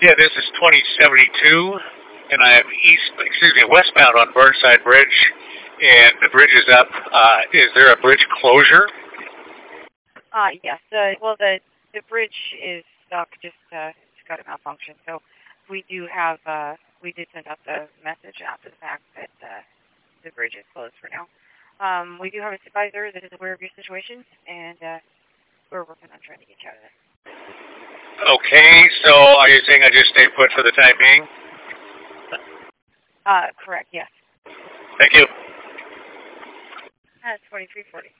Yeah, this is 2072, and I am westbound on Burnside Bridge, and the bridge is up. Is there a bridge closure? Yes. The bridge is stuck. It's got a malfunction. So we did send out the message after the fact that the bridge is closed for now. We do have a supervisor that is aware of your situation, and we're working on trying to get you out of there. Okay, so are you saying I just stay put for the time being? Correct, yes. Thank you. That's 2340.